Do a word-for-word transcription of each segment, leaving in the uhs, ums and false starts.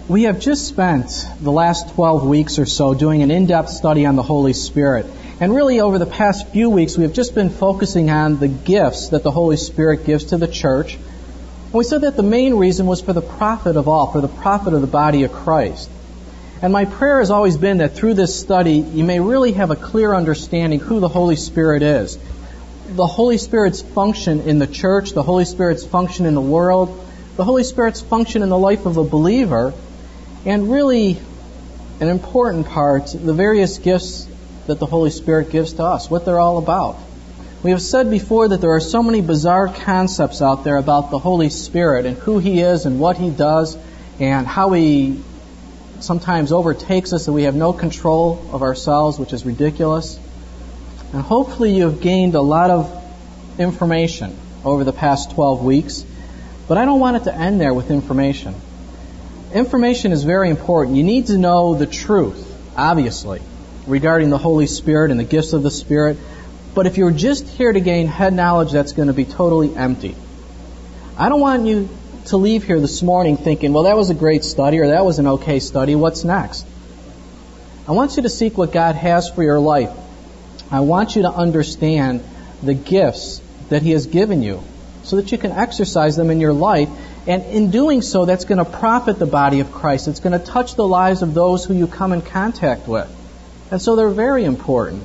We have just spent the last twelve weeks or so doing an in-depth study on the Holy Spirit. And really over the past few weeks we have just been focusing on the gifts that the Holy Spirit gives to the church. And we said that the main reason was for the profit of all, for the profit of the body of Christ. And my prayer has always been that through this study you may really have a clear understanding who the Holy Spirit is. The Holy Spirit's function in the church, the Holy Spirit's function in the world, the Holy Spirit's function in the life of a believer, and really, an important part, the various gifts that the Holy Spirit gives to us, what they're all about. We have said before that there are so many bizarre concepts out there about the Holy Spirit and who He is and what He does and how He sometimes overtakes us and we have no control of ourselves, which is ridiculous. And hopefully you have gained a lot of information over the past twelve weeks, but I don't want it to end there with information. Information is very important. You need to know the truth, obviously, regarding the Holy Spirit and the gifts of the Spirit. But if you're just here to gain head knowledge, that's going to be totally empty. I don't want you to leave here this morning thinking, well, that was a great study or that was an okay study. What's next? I want you to seek what God has for your life. I want you to understand the gifts that He has given you so that you can exercise them in your life. And in doing so, that's going to profit the body of Christ. It's going to touch the lives of those who you come in contact with. And so they're very important.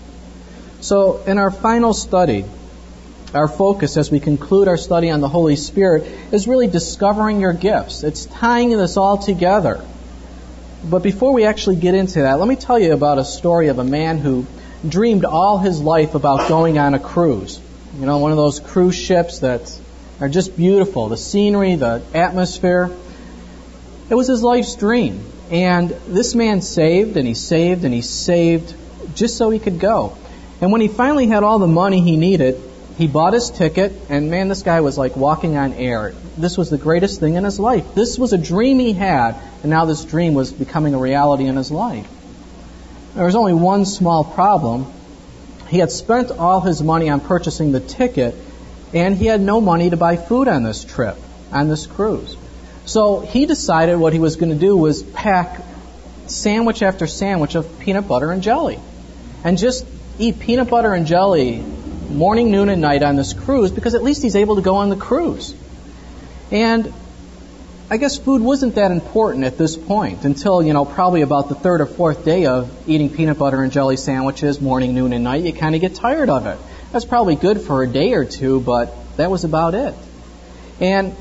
So in our final study, our focus as we conclude our study on the Holy Spirit is really discovering your gifts. It's tying this all together. But before we actually get into that, let me tell you about a story of a man who dreamed all his life about going on a cruise. You know, one of those cruise ships that are just beautiful. The scenery, the atmosphere. It was his life's dream. And this man saved and he saved and he saved just so he could go. And when he finally had all the money he needed, he bought his ticket, and man, this guy was like walking on air. This was the greatest thing in his life. This was a dream he had, and now this dream was becoming a reality in his life. There was only one small problem. He had spent all his money on purchasing the ticket, and he had no money to buy food on this trip, on this cruise. So he decided what he was going to do was pack sandwich after sandwich of peanut butter and jelly. And just eat peanut butter and jelly morning, noon, and night on this cruise because at least he's able to go on the cruise. And I guess food wasn't that important at this point until, you know, probably about the third or fourth day of eating peanut butter and jelly sandwiches morning, noon, and night. You kind of get tired of it. That's probably good for a day or two, but that was about it. And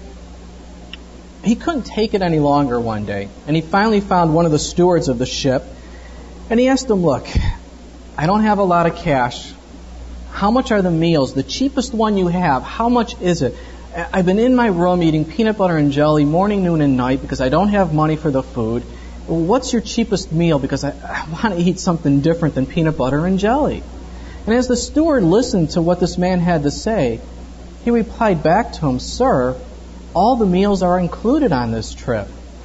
he couldn't take it any longer one day. And he finally found one of the stewards of the ship. And he asked him, look, I don't have a lot of cash. How much are the meals? The cheapest one you have, how much is it? I've been in my room eating peanut butter and jelly morning, noon, and night because I don't have money for the food. What's your cheapest meal? Because I, I want to eat something different than peanut butter and jelly. And as the steward listened to what this man had to say, he replied back to him, Sir, all the meals are included on this trip.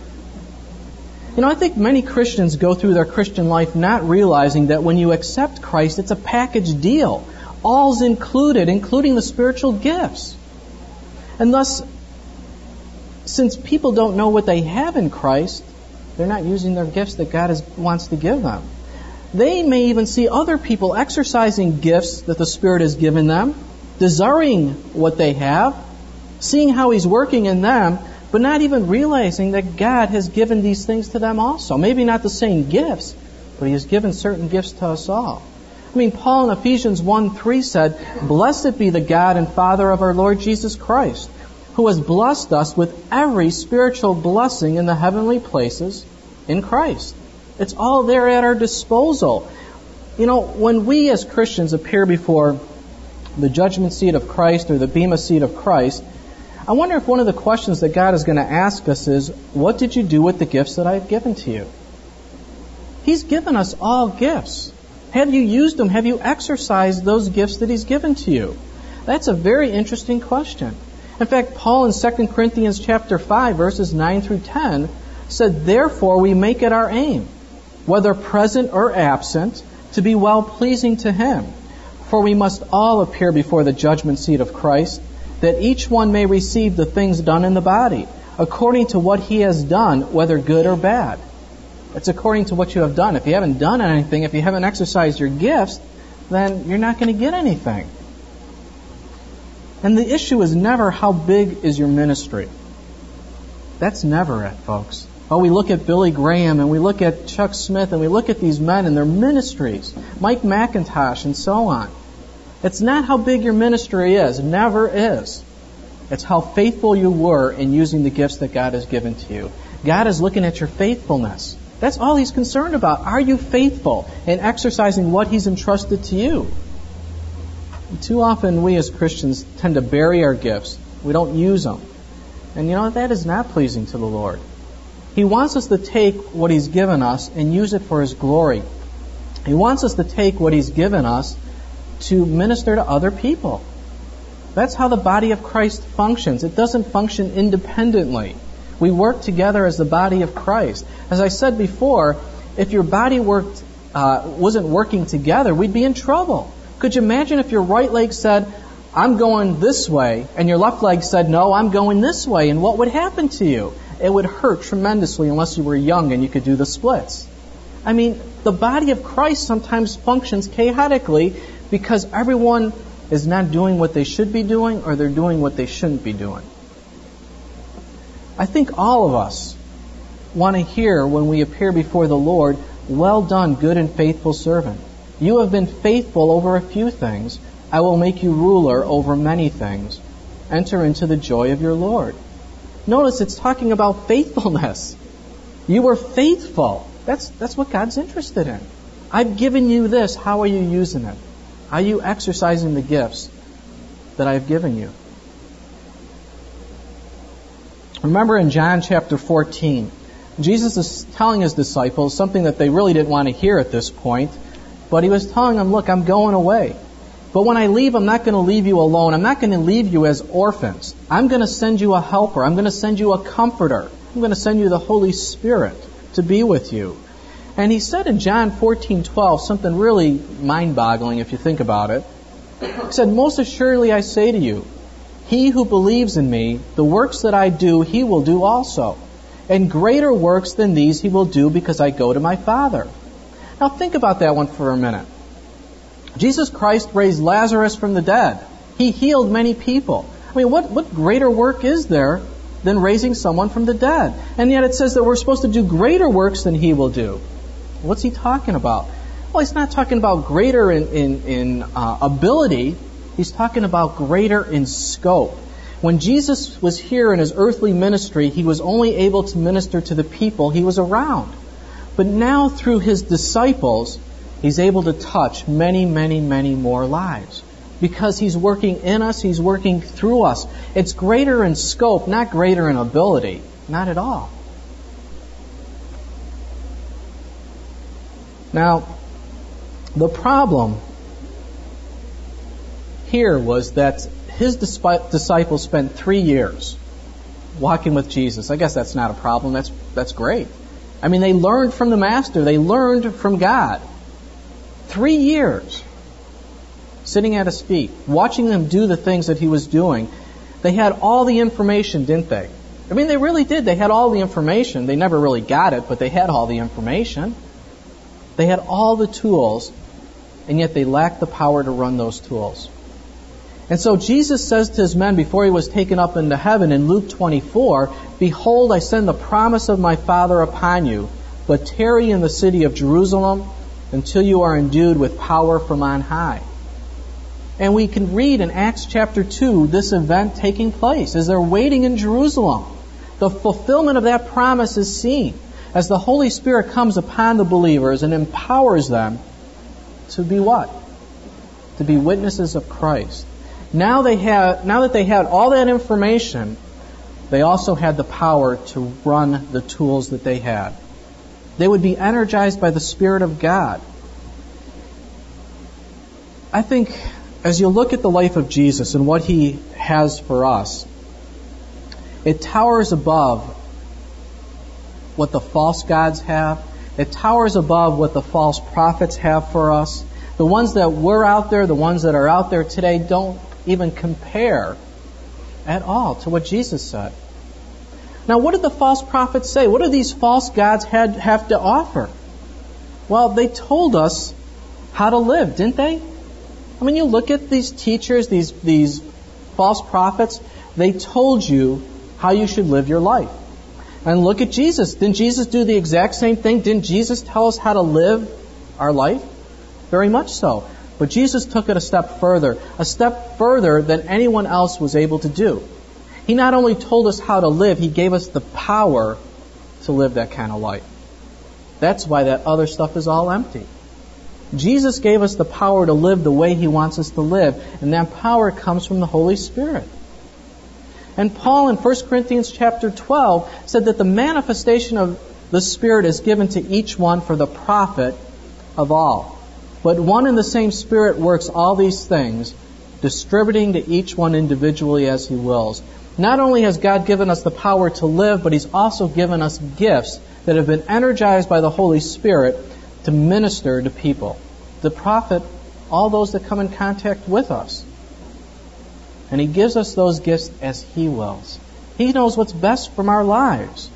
You know, I think many Christians go through their Christian life not realizing that when you accept Christ, it's a package deal. All's included, including the spiritual gifts. And thus, since people don't know what they have in Christ, they're not using their gifts that God is, wants to give them. They may even see other people exercising gifts that the Spirit has given them, desiring what they have, seeing how He's working in them, but not even realizing that God has given these things to them also. Maybe not the same gifts, but He has given certain gifts to us all. I mean, Paul in Ephesians one three said, Blessed be the God and Father of our Lord Jesus Christ, who has blessed us with every spiritual blessing in the heavenly places in Christ. It's all there at our disposal. You know, when we as Christians appear before the judgment seat of Christ or the bema seat of Christ, I wonder if one of the questions that God is going to ask us is, what did you do with the gifts that I have given to you? He's given us all gifts. Have you used them? Have you exercised those gifts that He's given to you? That's a very interesting question. In fact, Paul in Second Corinthians chapter five, verses nine through ten, said, Therefore we make it our aim, whether present or absent, to be well-pleasing to Him. For we must all appear before the judgment seat of Christ, that each one may receive the things done in the body, according to what he has done, whether good or bad. It's according to what you have done. If you haven't done anything, if you haven't exercised your gifts, then you're not going to get anything. And the issue is never how big is your ministry. That's never it, folks. Oh, we look at Billy Graham and we look at Chuck Smith and we look at these men and their ministries, Mike McIntosh and so on. It's not how big your ministry is. It never is. It's how faithful you were in using the gifts that God has given to you. God is looking at your faithfulness. That's all He's concerned about. Are you faithful in exercising what He's entrusted to you? And too often we as Christians tend to bury our gifts. We don't use them. And you know, that is not pleasing to the Lord. He wants us to take what He's given us and use it for His glory. He wants us to take what He's given us to minister to other people. That's how the body of Christ functions. It doesn't function independently. We work together as the body of Christ. As I said before, if your body worked, uh, wasn't working together, we'd be in trouble. Could you imagine if your right leg said, I'm going this way, and your left leg said, no, I'm going this way, and what would happen to you? It would hurt tremendously unless you were young and you could do the splits. I mean, the body of Christ sometimes functions chaotically because everyone is not doing what they should be doing or they're doing what they shouldn't be doing. I think all of us want to hear when we appear before the Lord, well done, good and faithful servant. You have been faithful over a few things. I will make you ruler over many things. Enter into the joy of your Lord. Notice it's talking about faithfulness. You were faithful. That's, that's what God's interested in. I've given you this. How are you using it? Are you exercising the gifts that I've given you? Remember in John chapter fourteen, Jesus is telling His disciples something that they really didn't want to hear at this point, but He was telling them, look, I'm going away. But when I leave, I'm not going to leave you alone. I'm not going to leave you as orphans. I'm going to send you a helper. I'm going to send you a comforter. I'm going to send you the Holy Spirit to be with you. And He said in John fourteen twelve something really mind-boggling if you think about it. He said, most assuredly I say to you, he who believes in me, the works that I do, he will do also. And greater works than these he will do because I go to my Father. Now think about that one for a minute. Jesus Christ raised Lazarus from the dead. He healed many people. I mean, what, what greater work is there than raising someone from the dead? And yet it says that we're supposed to do greater works than He will do. What's He talking about? Well, He's not talking about greater in, in, in uh, ability. He's talking about greater in scope. When Jesus was here in His earthly ministry, He was only able to minister to the people He was around. But now through His disciples, He's able to touch many, many, many more lives. Because He's working in us, He's working through us. It's greater in scope, not greater in ability. Not at all. Now, the problem here was that His disciples spent three years walking with Jesus. I guess that's not a problem. That's, that's great. I mean, they learned from the Master. They learned from God. Three years sitting at His feet, watching Him do the things that He was doing. They had all the information, didn't they? I mean, they really did. They had all the information. They never really got it, but they had all the information. They had all the tools, and yet they lacked the power to run those tools. And so Jesus says to His men before He was taken up into heaven in Luke twenty-four, behold, I send the promise of my Father upon you, but tarry in the city of Jerusalem until you are endued with power from on high. And we can read in Acts chapter two this event taking place as they're waiting in Jerusalem. The fulfillment of that promise is seen as the Holy Spirit comes upon the believers and empowers them to be what? To be witnesses of Christ. Now they had, now that they had all that information, they also had the power to run the tools that they had. They would be energized by the Spirit of God. I think as you look at the life of Jesus and what He has for us, it towers above what the false gods have. It towers above what the false prophets have for us. The ones that were out there, the ones that are out there today, don't even compare at all to what Jesus said. Now, what did the false prophets say? What do these false gods had, have to offer? Well, they told us how to live, didn't they? I mean, you look at these teachers, these, these false prophets, they told you how you should live your life. And look at Jesus. Didn't Jesus do the exact same thing? Didn't Jesus tell us how to live our life? Very much so. But Jesus took it a step further, a step further than anyone else was able to do. He not only told us how to live, He gave us the power to live that kind of life. That's why that other stuff is all empty. Jesus gave us the power to live the way He wants us to live, and that power comes from the Holy Spirit. And Paul in First Corinthians chapter twelve said that the manifestation of the Spirit is given to each one for the profit of all. But one and the same Spirit works all these things, distributing to each one individually as He wills. Not only has God given us the power to live, but He's also given us gifts that have been energized by the Holy Spirit to minister to people, to profit all those that come in contact with us. And He gives us those gifts as He wills. He knows what's best from our lives.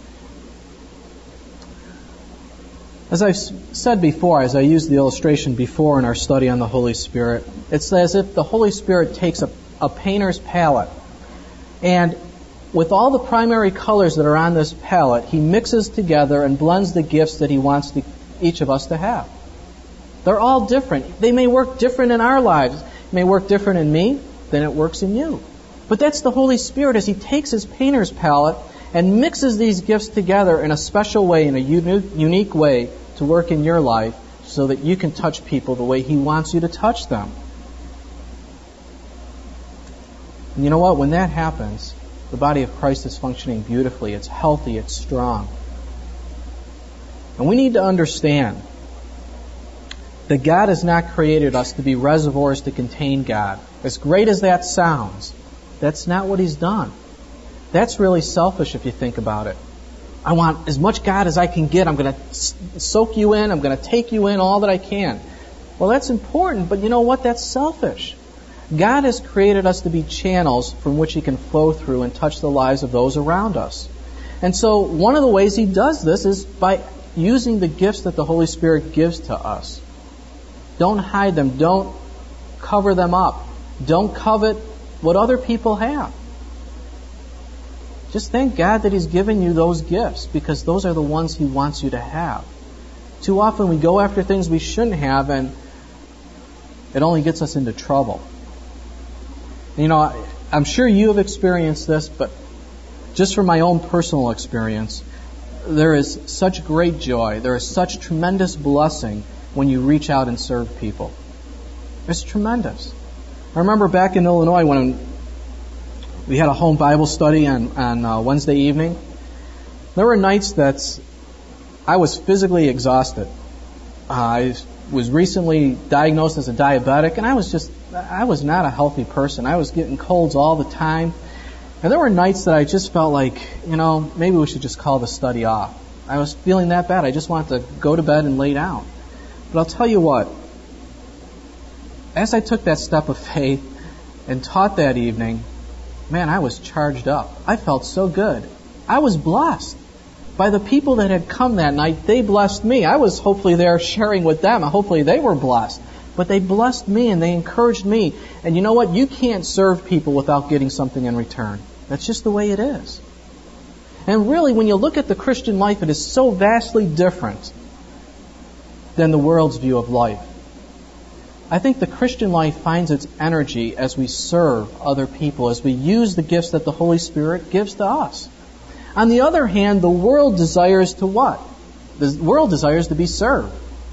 As I've said before, as I used the illustration before in our study on the Holy Spirit, it's as if the Holy Spirit takes a, a painter's palette, and with all the primary colors that are on this palette, He mixes together and blends the gifts that He wants to, each of us to have. They're all different. They may work different in our lives. It may work different in me than it works in you. But that's the Holy Spirit as He takes His painter's palette and mixes these gifts together in a special way, in a unique, unique way to work in your life so that you can touch people the way He wants you to touch them. And you know what? When that happens, the body of Christ is functioning beautifully. It's healthy. It's strong. And we need to understand that God has not created us to be reservoirs to contain God. As great as that sounds, that's not what He's done. That's really selfish if you think about it. I want as much God as I can get. I'm going to soak you in. I'm going to take you in all that I can. Well, that's important, but you know what? That's selfish. God has created us to be channels from which He can flow through and touch the lives of those around us. And so one of the ways He does this is by using the gifts that the Holy Spirit gives to us. Don't hide them. Don't cover them up. Don't covet what other people have. Just thank God that He's given you those gifts, because those are the ones He wants you to have. Too often we go after things we shouldn't have, and it only gets us into trouble. You know, I'm sure you have experienced this, but just from my own personal experience, there is such great joy, there is such tremendous blessing when you reach out and serve people. It's tremendous. I remember back in Illinois when we had a home Bible study on, on uh, Wednesday evening. There were nights that I was physically exhausted. Uh, I was recently diagnosed as a diabetic, and I was just, I was not a healthy person. I was getting colds all the time. And there were nights that I just felt like, you know, maybe we should just call the study off. I was feeling that bad. I just wanted to go to bed and lay down. But I'll tell you what, as I took that step of faith and taught that evening, man, I was charged up. I felt so good. I was blessed. By the people that had come that night, they blessed me. I was hopefully there sharing with them. Hopefully they were blessed. But they blessed me and they encouraged me. And you know what? You can't serve people without getting something in return. That's just the way it is. And really, when you look at the Christian life, it is so vastly different than the world's view of life. I think the Christian life finds its energy as we serve other people, as we use the gifts that the Holy Spirit gives to us. On the other hand, the world desires to what? The world desires to be served.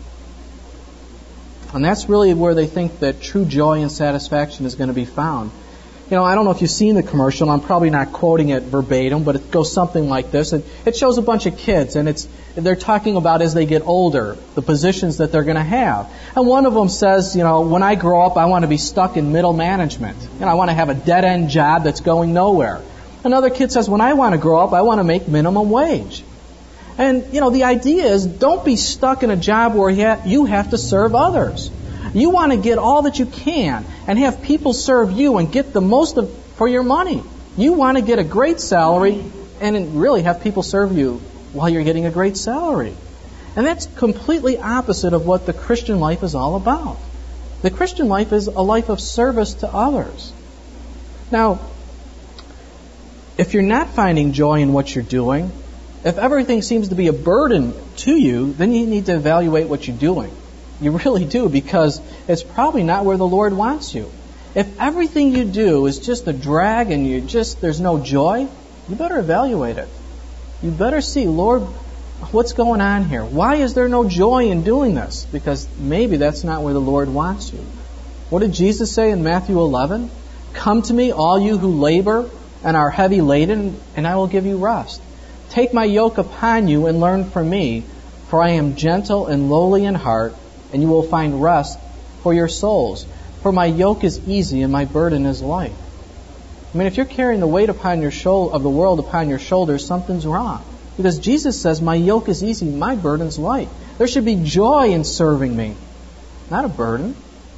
And that's really where they think that true joy and satisfaction is going to be found. You know, I don't know if you've seen the commercial. I'm probably not quoting it verbatim, but it goes something like this. It, it shows a bunch of kids, and it's they're talking about as they get older, the positions that they're going to have. And one of them says, you know, when I grow up, I want to be stuck in middle management. You know, I want to have a dead-end job that's going nowhere. Another kid says, when I want to grow up, I want to make minimum wage. And, you know, the idea is don't be stuck in a job where you have to serve others. You want to get all that you can and have people serve you and get the most of, for your money. You want to get a great salary and really have people serve you while you're getting a great salary. And that's completely opposite of what the Christian life is all about. The Christian life is a life of service to others. Now, if you're not finding joy in what you're doing, if everything seems to be a burden to you, then you need to evaluate what you're doing. You really do, because it's probably not where the Lord wants you. If everything you do is just a drag and you just there's no joy, you better evaluate it. You better see, Lord, what's going on here? Why is there no joy in doing this? Because maybe that's not where the Lord wants you. What did Jesus say in Matthew eleven? Come to me, all you who labor and are heavy laden, and I will give you rest. Take my yoke upon you and learn from me, for I am gentle and lowly in heart, and you will find rest for your souls. For my yoke is easy and my burden is light. I mean, if you're carrying the weight upon your shoulder of the world upon your shoulders, something's wrong. Because Jesus says, my yoke is easy, my burden's light. There should be joy in serving me, not a burden.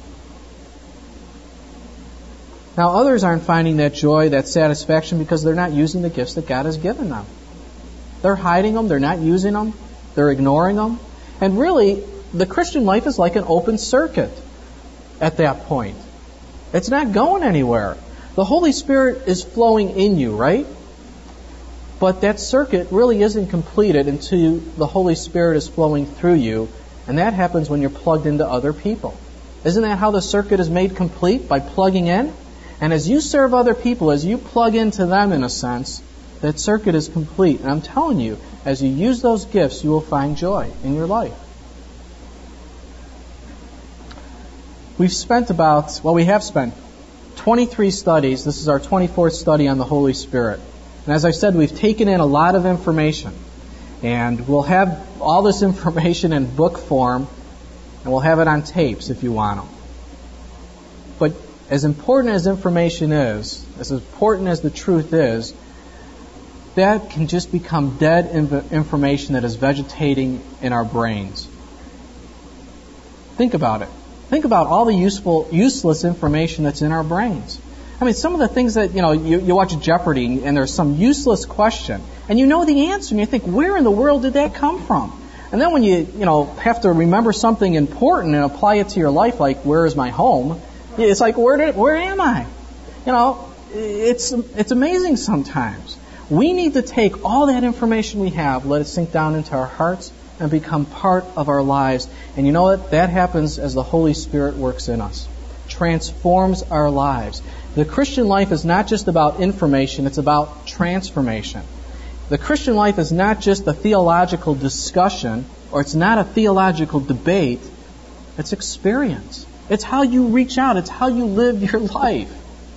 Now, others aren't finding that joy, that satisfaction, because they're not using the gifts that God has given them. They're hiding them, they're not using them, they're ignoring them. And really, the Christian life is like an open circuit at that point. It's not going anywhere. The Holy Spirit is flowing in you, right? But that circuit really isn't completed until the Holy Spirit is flowing through you, and that happens when you're plugged into other people. Isn't that how the circuit is made complete? By plugging in? And as you serve other people, as you plug into them in a sense, that circuit is complete. And I'm telling you, as you use those gifts, you will find joy in your life. We've spent about, well, we have spent twenty-three studies. This is our twenty-fourth study on the Holy Spirit. And as I said, we've taken in a lot of information. And we'll have all this information in book form, and we'll have it on tapes if you want them. But as important as information is, as important as the truth is, that can just become dead information that is vegetating in our brains. Think about it. Think about all the useful, useless information that's in our brains. I mean, some of the things that, you know, you, you watch Jeopardy and there's some useless question, and you know the answer, and you think, where in the world did that come from? And then when you, you know, have to remember something important and apply it to your life, like, where is my home? It's like, where did, where am I? You know, it's it's amazing sometimes. We need to take all that information we have, let it sink down into our hearts, and become part of our lives. And you know what? That happens as the Holy Spirit works in us. Transforms our lives. The Christian life is not just about information, it's about transformation. The Christian life is not just a theological discussion, or it's not a theological debate, it's experience. It's how you reach out, it's how you live your life.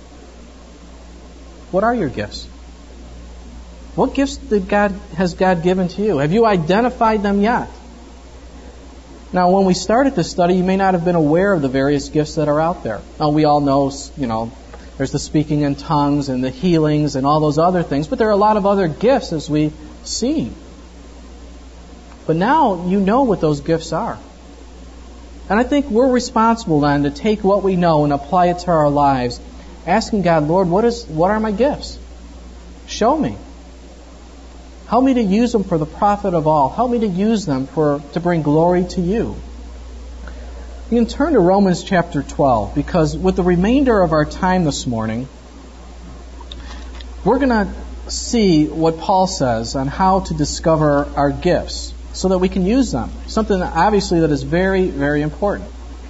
What are your gifts? What gifts did God, has God given to you? Have you identified them yet? Now, when we started this study, you may not have been aware of the various gifts that are out there. Now, we all know, you know, there's the speaking in tongues and the healings and all those other things, but there are a lot of other gifts as we see. But now you know what those gifts are. And I think we're responsible then to take what we know and apply it to our lives, asking God, Lord, what is, what are my gifts? Show me. Help me to use them for the profit of all. Help me to use them for to bring glory to you. You can turn to Romans chapter twelve, because with the remainder of our time this morning, we're going to see what Paul says on how to discover our gifts so that we can use them. Something that obviously that is very, very important.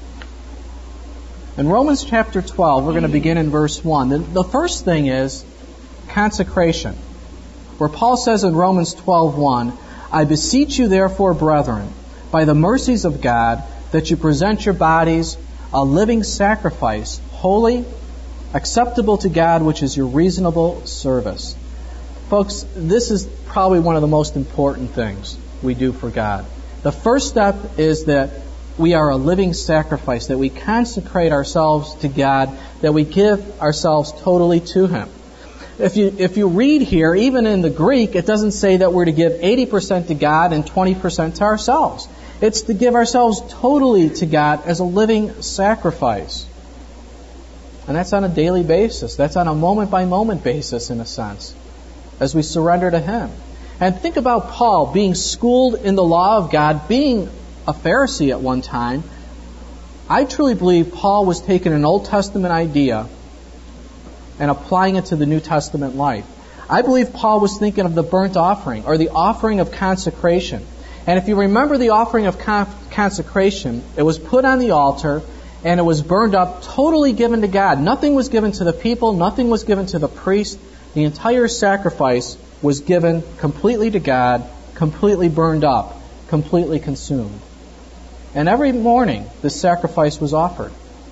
In Romans chapter twelve, we're going to begin in verse one. The, the first thing is consecration, where Paul says in Romans twelve one, I beseech you therefore, brethren, by the mercies of God, that you present your bodies a living sacrifice, holy, acceptable to God, which is your reasonable service. Folks, this is probably one of the most important things we do for God. The first step is that we are a living sacrifice, that we consecrate ourselves to God, that we give ourselves totally to Him. If you if you read here, even in the Greek, it doesn't say that we're to give eighty percent to God and twenty percent to ourselves. It's to give ourselves totally to God as a living sacrifice. And that's on a daily basis. That's on a moment-by-moment basis, in a sense. as we surrender to Him. And think about Paul being schooled in the law of God, being a Pharisee at one time. I truly believe Paul was taking an Old Testament idea and applying it to the New Testament life. I believe Paul was thinking of the burnt offering, or the offering of consecration. And if you remember the offering of consecration, it was put on the altar and it was burned up, totally given to God. Nothing was given to the people, nothing was given to the priest. The entire sacrifice was given completely to God, completely burned up, completely consumed. And every morning, this sacrifice was offered.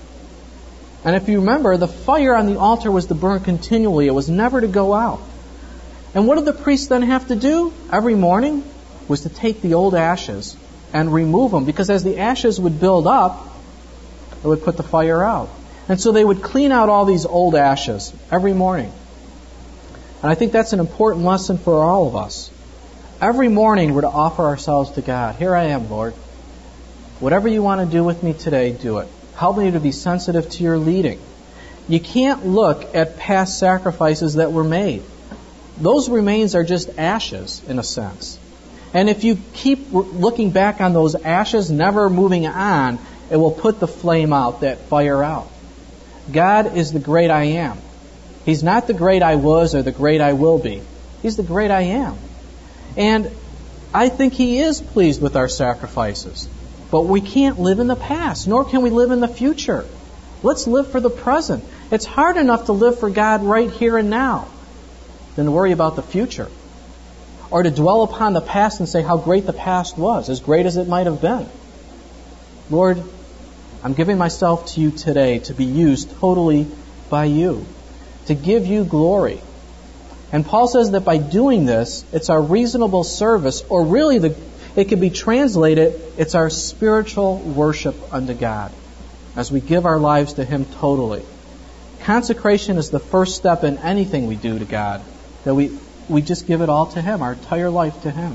And if you remember, the fire on the altar was to burn continually. It was never to go out. And what did the priest then have to do every morning? Was to take the old ashes and remove them, because as the ashes would build up, it would put the fire out. And so they would clean out all these old ashes every morning. And I think that's an important lesson for all of us. Every morning we're to offer ourselves to God. Here I am, Lord. Whatever you want to do with me today, do it. Help me to be sensitive to your leading. You can't look at past sacrifices that were made. Those remains are just ashes, in a sense. And if you keep looking back on those ashes, never moving on, it will put the flame out, that fire out. God is the great I am. He's not the great I was or the great I will be. He's the great I am. And I think He is pleased with our sacrifices. But we can't live in the past, nor can we live in the future. Let's live for the present. It's hard enough to live for God right here and now than to worry about the future. Or to dwell upon the past and say how great the past was, as great as it might have been. Lord, I'm giving myself to you today to be used totally by you, to give you glory. And Paul says that by doing this, it's our reasonable service, or really the, it can be translated, it's our spiritual worship unto God, as we give our lives to Him totally. Consecration is the first step in anything we do to God, that we We just give it all to Him, our entire life to Him.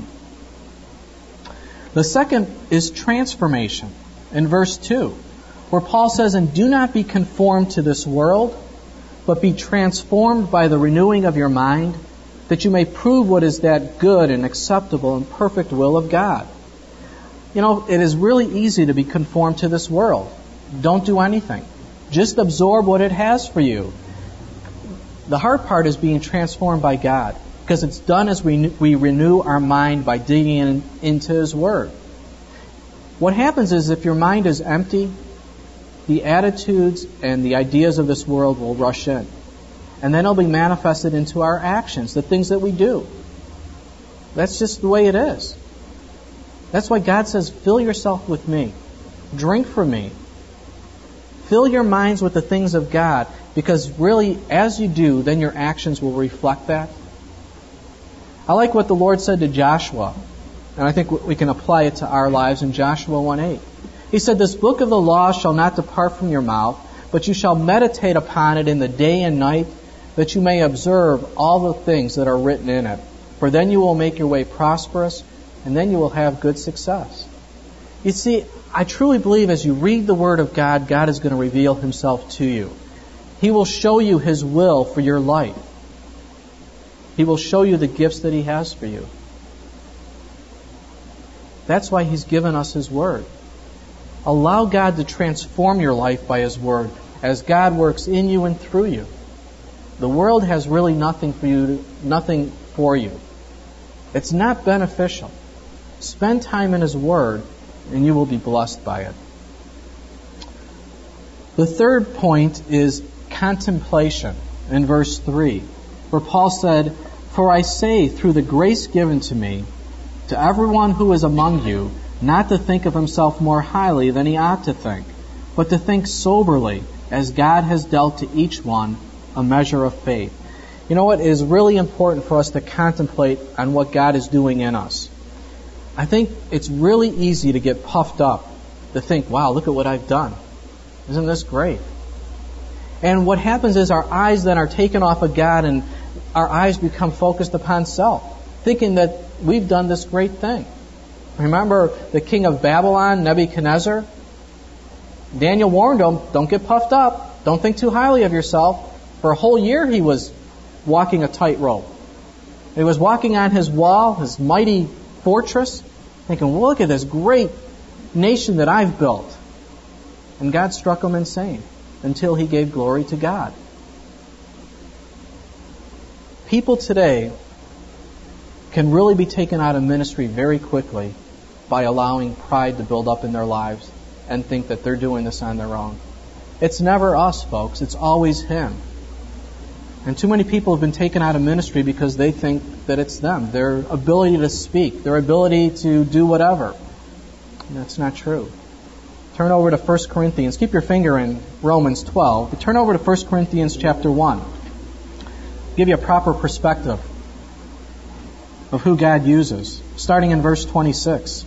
The second is transformation in verse two, where Paul says, "And do not be conformed to this world, but be transformed by the renewing of your mind, that you may prove what is that good and acceptable and perfect will of God." You know, it is really easy to be conformed to this world. Don't do anything. Just absorb what it has for you. The hard part is being transformed by God, because it's done as we, we renew our mind by digging in, into His Word. What happens is, if your mind is empty, the attitudes and the ideas of this world will rush in. And then it'll be manifested into our actions, the things that we do. That's just the way it is. That's why God says, fill yourself with me. Drink from me. Fill your minds with the things of God, because really, as you do, then your actions will reflect that. I like what the Lord said to Joshua, and I think we can apply it to our lives in Joshua one eight. He said, "This book of the law shall not depart from your mouth, but you shall meditate upon it in the day and night, that you may observe all the things that are written in it. For then you will make your way prosperous, and then you will have good success." You see, I truly believe as you read the Word of God, God is going to reveal Himself to you. He will show you His will for your life. He will show you the gifts that He has for you. That's why He's given us His Word. Allow God to transform your life by His Word as God works in you and through you. The world has really nothing for you, to, nothing for you. It's not beneficial. Spend time in His Word and you will be blessed by it. The third point is contemplation in verse three, where Paul said, "For I say, through the grace given to me, to everyone who is among you, not to think of himself more highly than he ought to think, but to think soberly, as God has dealt to each one a measure of faith." You know what? It is really important for us to contemplate on what God is doing in us. I think it's really easy to get puffed up, to think, wow, look at what I've done. Isn't this great? And what happens is our eyes then are taken off of God and our eyes become focused upon self, thinking that we've done this great thing. Remember the king of Babylon, Nebuchadnezzar? Daniel warned him, don't get puffed up. Don't think too highly of yourself. For a whole year he was walking a tightrope. He was walking on his wall, his mighty fortress, thinking, well, look at this great nation that I've built. And God struck him insane until he gave glory to God. People today can really be taken out of ministry very quickly by allowing pride to build up in their lives and think that they're doing this on their own. It's never us, folks. It's always Him. And too many people have been taken out of ministry because they think that it's them, their ability to speak, their ability to do whatever. And that's not true. Turn over to First Corinthians. Keep your finger in Romans twelve. But turn over to First Corinthians chapter one. Give you a proper perspective of who God uses. Starting in verse twenty-six.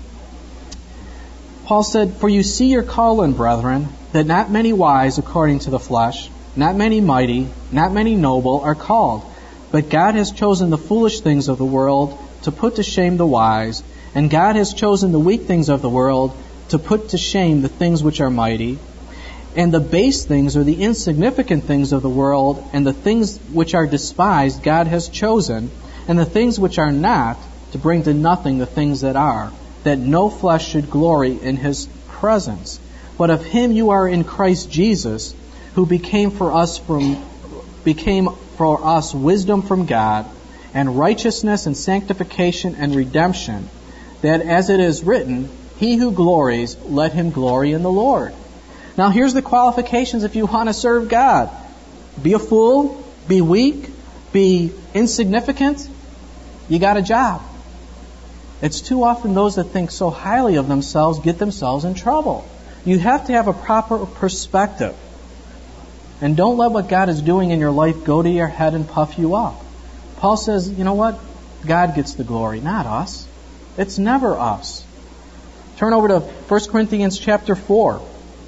Paul said, "For you see your calling, brethren, that not many wise according to the flesh, not many mighty, not many noble are called. But God has chosen the foolish things of the world to put to shame the wise, and God has chosen the weak things of the world to put to shame the things which are mighty, and the base things or the insignificant things of the world, and the things which are despised God has chosen, and the things which are not, to bring to nothing the things that are, that no flesh should glory in His presence. But of Him you are in Christ Jesus, who became for us from became for us wisdom from God, and righteousness and sanctification and redemption, that as it is written, he who glories, let him glory in the Lord." Now here's the qualifications if you want to serve God. Be a fool, be weak, be insignificant, you got a job. It's too often those that think so highly of themselves get themselves in trouble. You have to have a proper perspective. And don't let what God is doing in your life go to your head and puff you up. Paul says, you know what? God gets the glory, not us. It's never us. Turn over to First Corinthians chapter four.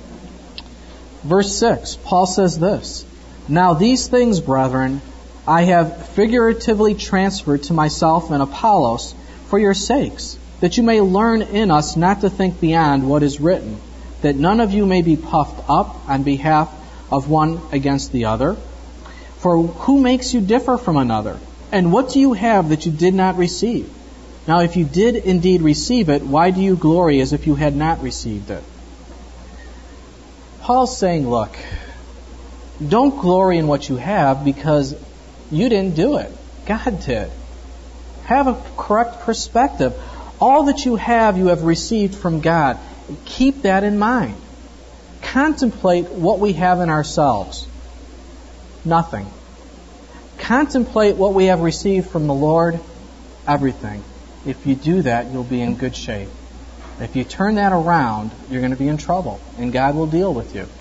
Verse six. Paul says this, "Now these things, brethren, I have figuratively transferred to myself and Apollos for your sakes, that you may learn in us not to think beyond what is written, that none of you may be puffed up on behalf of one against the other. For who makes you differ from another? And what do you have that you did not receive? Now if you did indeed receive it, why do you glory as if you had not received it?" Paul's saying, look, don't glory in what you have because you didn't do it. God did. Have a correct perspective. All that you have, you have received from God. Keep that in mind. Contemplate what we have in ourselves. Nothing. Contemplate what we have received from the Lord. Everything. If you do that, you'll be in good shape. If you turn that around, you're going to be in trouble, and God will deal with you.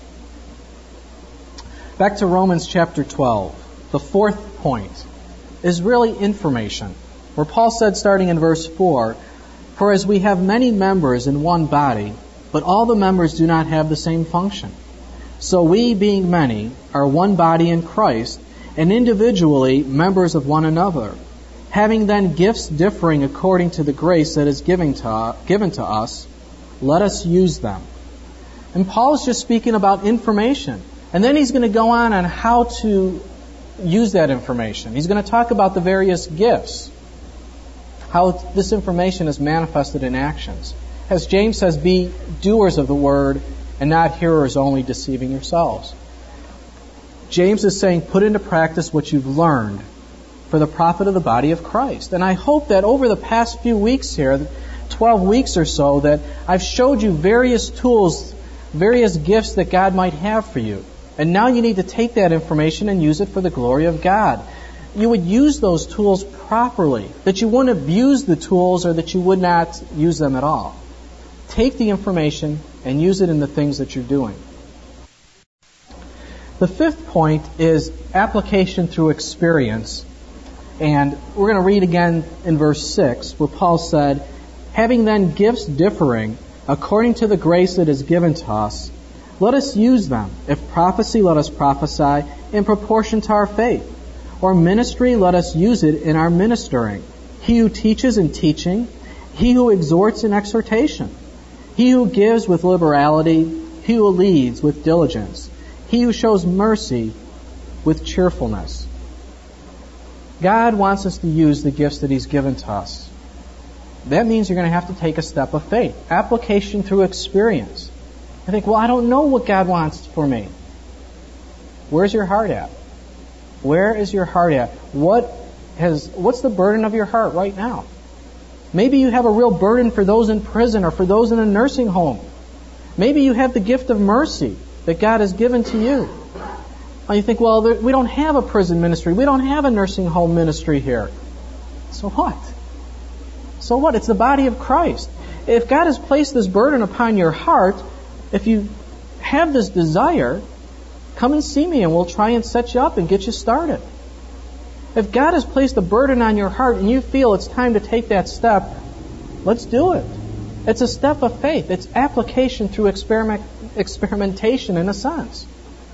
Back to Romans chapter twelve. The fourth point is really information, where Paul said, starting in verse four, "For as we have many members in one body, but all the members do not have the same function. So we, being many, are one body in Christ, and individually members of one another. Having then gifts differing according to the grace that is given to, given to us, let us use them." And Paul is just speaking about information. And then he's going to go on on how to use that information. He's going to talk about the various gifts, how this information is manifested in actions. As James says, be doers of the word and not hearers only, deceiving yourselves. James is saying, put into practice what you've learned for the profit of the body of Christ. And I hope that over the past few weeks here, twelve weeks or so, that I've showed you various tools, various gifts that God might have for you. And now you need to take that information and use it for the glory of God. You would use those tools properly, that you wouldn't abuse the tools or that you would not use them at all. Take the information and use it in the things that you're doing. The fifth point is application through experience. And we're going to read again in verse six, where Paul said, "Having then gifts differing according to the grace that is given to us, let us use them. If prophecy, let us prophesy in proportion to our faith. Or ministry, let us use it in our ministering. He who teaches in teaching, he who exhorts in exhortation, he who gives with liberality, he who leads with diligence, he who shows mercy with cheerfulness." God wants us to use the gifts that He's given to us. That means you're going to have to take a step of faith. Application through experience. I think, well, I don't know what God wants for me. Where's your heart at? Where is your heart at? What has, what's the burden of your heart right now? Maybe you have a real burden for those in prison or for those in a nursing home. Maybe you have the gift of mercy that God has given to you. And you think, well, there, we don't have a prison ministry. We don't have a nursing home ministry here. So what? So what? It's the body of Christ. If God has placed this burden upon your heart, if you have this desire, come and see me and we'll try and set you up and get you started. If God has placed a burden on your heart and you feel it's time to take that step, let's do it. It's a step of faith. It's application through experiment, experimentation in a sense.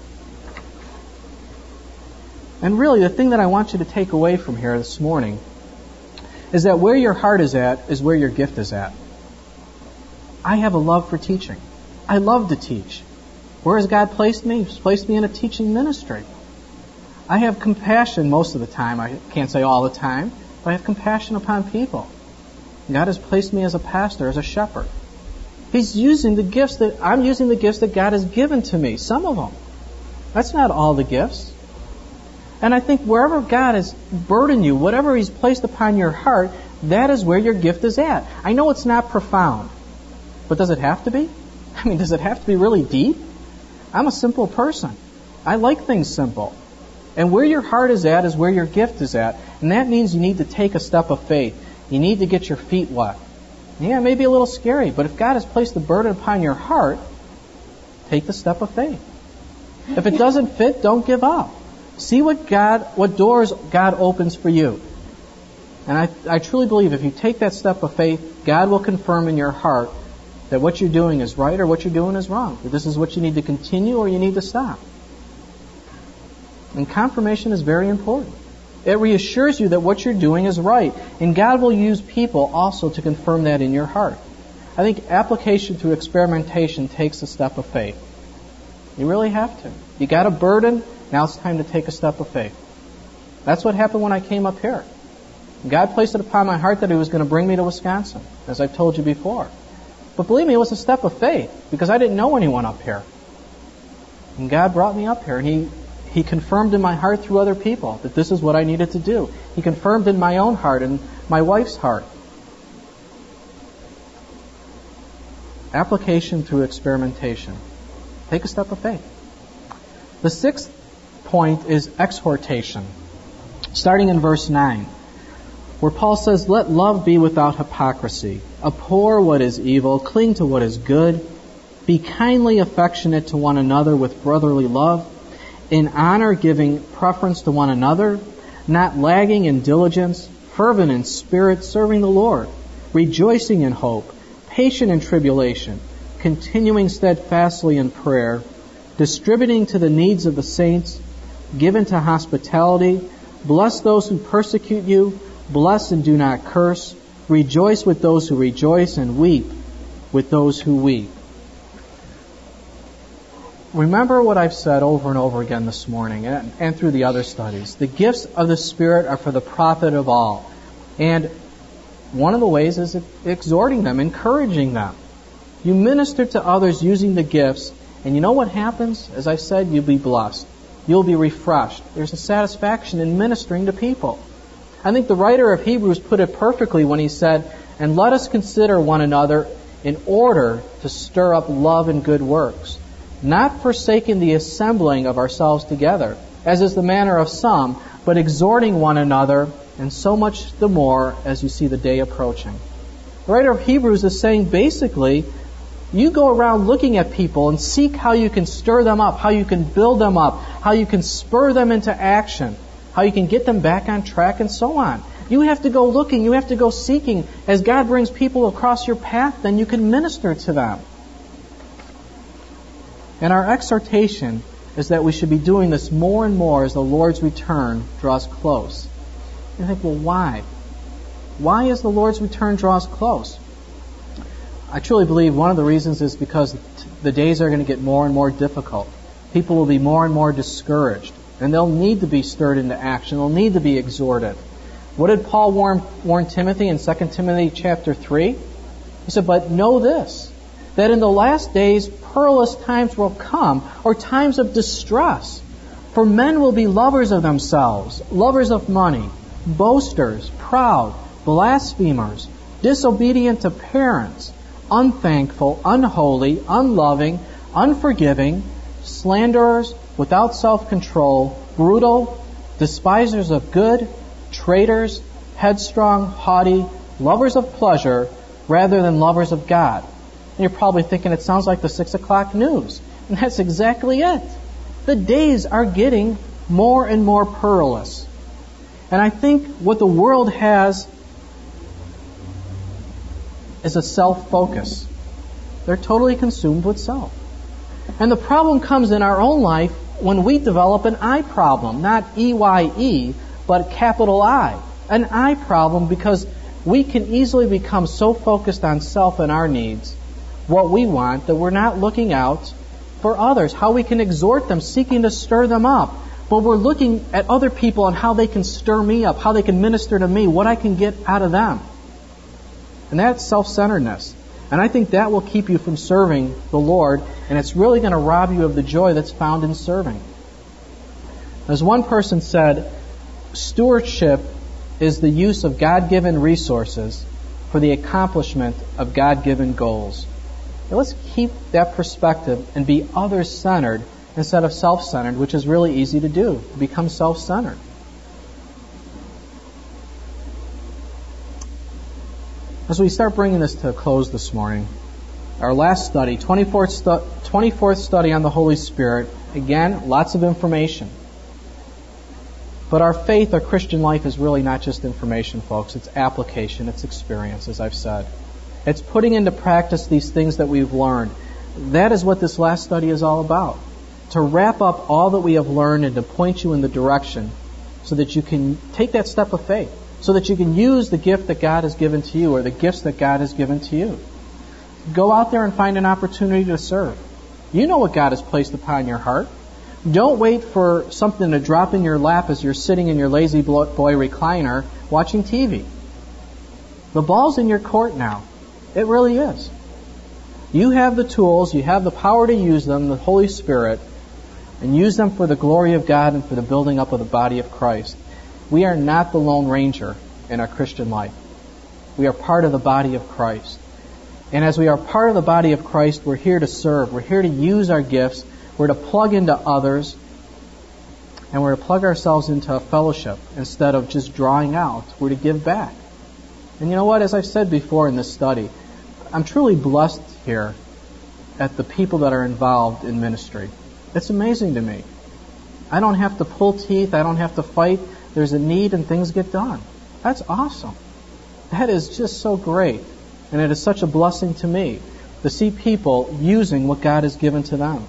And really, the thing that I want you to take away from here this morning is that where your heart is at is where your gift is at. I have a love for teaching. I love to teach. Where has God placed me? He's placed me in a teaching ministry. I have compassion most of the time. I can't say all the time, but I have compassion upon people. God has placed me as a pastor, as a shepherd. He's using the gifts that, I'm using the gifts that God has given to me. Some of them. That's not all the gifts. And I think wherever God has burdened you, whatever He's placed upon your heart, that is where your gift is at. I know it's not profound, but does it have to be? I mean, does it have to be really deep? I'm a simple person. I like things simple. And where your heart is at is where your gift is at. And that means you need to take a step of faith. You need to get your feet wet. Yeah, it may be a little scary, but if God has placed the burden upon your heart, take the step of faith. If it doesn't fit, don't give up. See what God, what doors God opens for you. And I, I truly believe if you take that step of faith, God will confirm in your heart that what you're doing is right or what you're doing is wrong. That this is what you need to continue or you need to stop. And confirmation is very important. It reassures you that what you're doing is right. And God will use people also to confirm that in your heart. I think application through experimentation takes a step of faith. You really have to. You got a burden, now it's time to take a step of faith. That's what happened when I came up here. God placed it upon my heart that He was going to bring me to Wisconsin, as I've told you before. But believe me, it was a step of faith, because I didn't know anyone up here. And God brought me up here, and He He confirmed in my heart through other people that this is what I needed to do. He confirmed in my own heart and my wife's heart. Application through experimentation. Take a step of faith. The sixth point is exhortation. Starting in verse nine, where Paul says, "Let love be without hypocrisy. Abhor what is evil. Cling to what is good. Be kindly affectionate to one another with brotherly love. In honor giving preference to one another, not lagging in diligence, fervent in spirit, serving the Lord, rejoicing in hope, patient in tribulation, continuing steadfastly in prayer, distributing to the needs of the saints, given to hospitality, bless those who persecute you, bless and do not curse, rejoice with those who rejoice, and weep with those who weep." Remember what I've said over and over again this morning and, and through the other studies. The gifts of the Spirit are for the profit of all. And one of the ways is exhorting them, encouraging them. You minister to others using the gifts, and you know what happens? As I said, you'll be blessed. You'll be refreshed. There's a satisfaction in ministering to people. I think the writer of Hebrews put it perfectly when he said, "And let us consider one another in order to stir up love and good works, not forsaking the assembling of ourselves together, as is the manner of some, but exhorting one another, and so much the more as you see the day approaching." The writer of Hebrews is saying basically, you go around looking at people and seek how you can stir them up, how you can build them up, how you can spur them into action, how you can get them back on track, and so on. You have to go looking, you have to go seeking. As God brings people across your path, then you can minister to them. And our exhortation is that we should be doing this more and more as the Lord's return draws close. You think, well, why? Why as the Lord's return draws close? I truly believe one of the reasons is because the days are going to get more and more difficult. People will be more and more discouraged. And they'll need to be stirred into action. They'll need to be exhorted. What did Paul warn, warn Timothy in Second Timothy chapter three? He said, but know this, that in the last days perilous times will come, or times of distress. For men will be lovers of themselves, lovers of money, boasters, proud, blasphemers, disobedient to parents, unthankful, unholy, unloving, unforgiving, slanderers, without self-control, brutal, despisers of good, traitors, headstrong, haughty, lovers of pleasure rather than lovers of God. And you're probably thinking it sounds like the six o'clock news. And that's exactly it. The days are getting more and more perilous. And I think what the world has is a self-focus. They're totally consumed with self. And the problem comes in our own life when we develop an I problem, not E Y E, but capital I. An I problem because we can easily become so focused on self and our needs, what we want, that we're not looking out for others, how we can exhort them, seeking to stir them up. But we're looking at other people and how they can stir me up, how they can minister to me, what I can get out of them. And that's self-centeredness. And I think that will keep you from serving the Lord, and it's really going to rob you of the joy that's found in serving. As one person said, stewardship is the use of God-given resources for the accomplishment of God-given goals. Now let's keep that perspective and be others-centered instead of self-centered, which is really easy to do, become self-centered. As we start bringing this to a close this morning, our last study, twenty-fourth, stu- twenty-fourth study on the Holy Spirit, again, lots of information. But our faith, our Christian life is really not just information, folks. It's application, it's experience, as I've said. It's putting into practice these things that we've learned. That is what this last study is all about. To wrap up all that we have learned and to point you in the direction so that you can take that step of faith, so that you can use the gift that God has given to you or the gifts that God has given to you. Go out there and find an opportunity to serve. You know what God has placed upon your heart. Don't wait for something to drop in your lap as you're sitting in your lazy boy recliner watching T V. The ball's in your court now. It really is. You have the tools, you have the power to use them, the Holy Spirit, and use them for the glory of God and for the building up of the body of Christ. We are not the Lone Ranger in our Christian life. We are part of the body of Christ. And as we are part of the body of Christ, we're here to serve. We're here to use our gifts. We're to plug into others. And we're to plug ourselves into a fellowship instead of just drawing out. We're to give back. And you know what? As I've said before in this study, I'm truly blessed here at the people that are involved in ministry. It's amazing to me. I don't have to pull teeth. I don't have to fight. There's a need and things get done. That's awesome. That is just so great. And it is such a blessing to me to see people using what God has given to them.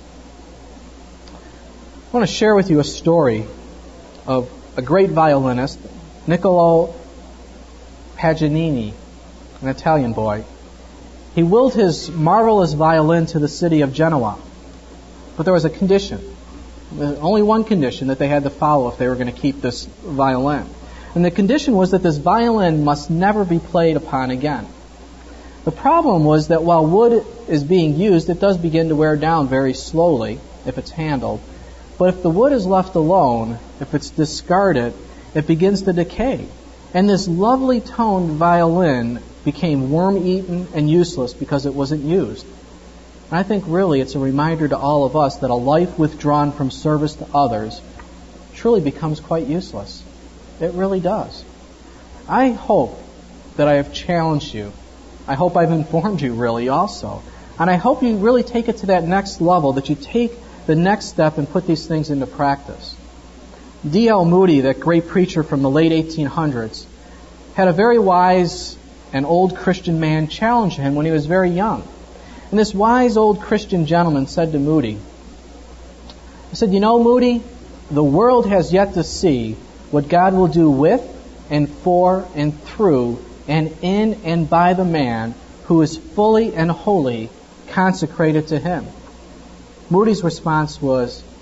I want to share with you a story of a great violinist, Niccolo Paganini, an Italian boy. He willed his marvelous violin to the city of Genoa. But there was a condition. Only one condition that they had to follow if they were going to keep this violin. And the condition was that this violin must never be played upon again. The problem was that while wood is being used, it does begin to wear down very slowly if it's handled. But if the wood is left alone, if it's discarded, it begins to decay. And this lovely toned violin became worm-eaten and useless because it wasn't used. And I think really it's a reminder to all of us that a life withdrawn from service to others truly becomes quite useless. It really does. I hope that I have challenged you. I hope I've informed you really also. And I hope you really take it to that next level, that you take the next step and put these things into practice. D L Moody, that great preacher from the late eighteen hundreds, had a very wise and old Christian man challenge him when he was very young. And this wise old Christian gentleman said to Moody, he said, "You know, Moody, the world has yet to see what God will do with and for and through and in and by the man who is fully and wholly consecrated to Him." Moody's response was,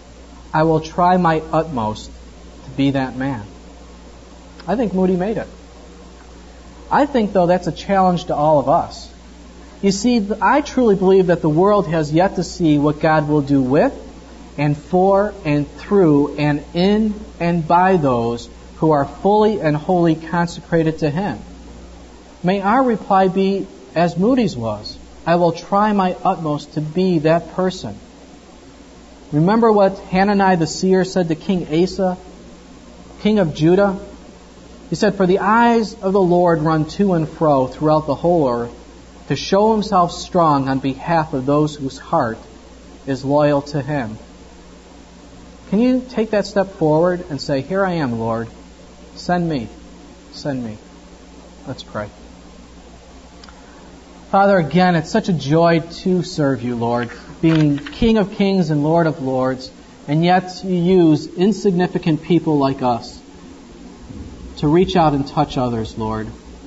I will try my utmost to be that man. I think Moody made it. I think, though, that's a challenge to all of us. You see, I truly believe that the world has yet to see what God will do with and for and through and in and by those who are fully and wholly consecrated to Him. May our reply be as Moody's was. I will try my utmost to be that person. Remember what Hanani the seer said to King Asa, king of Judah? He said, "For the eyes of the Lord run to and fro throughout the whole earth to show Himself strong on behalf of those whose heart is loyal to Him." Can you take that step forward and say, "Here I am, Lord. Send me. Send me." Let's pray. Father, again, it's such a joy to serve You, Lord, being King of Kings and Lord of Lords, and yet You use insignificant people like us to reach out and touch others, Lord.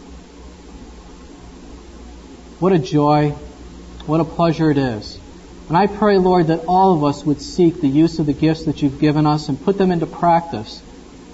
What a joy, what a pleasure it is. And I pray, Lord, that all of us would seek the use of the gifts that You've given us and put them into practice.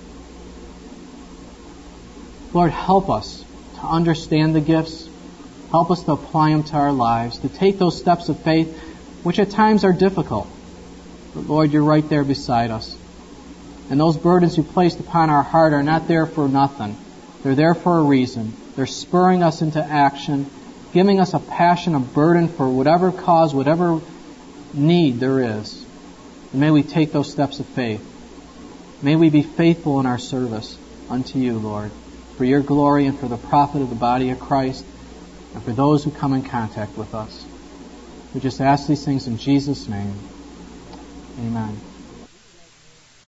Lord, help us to understand the gifts. Help us to apply them to our lives, to take those steps of faith, which at times are difficult. But Lord, You're right there beside us. And those burdens You placed upon our heart are not there for nothing. They're there for a reason. They're spurring us into action, giving us a passion, a burden for whatever cause, whatever need there is. And may we take those steps of faith. May we be faithful in our service unto You, Lord, for Your glory and for the profit of the body of Christ and for those who come in contact with us. We just ask these things in Jesus' name. Amen.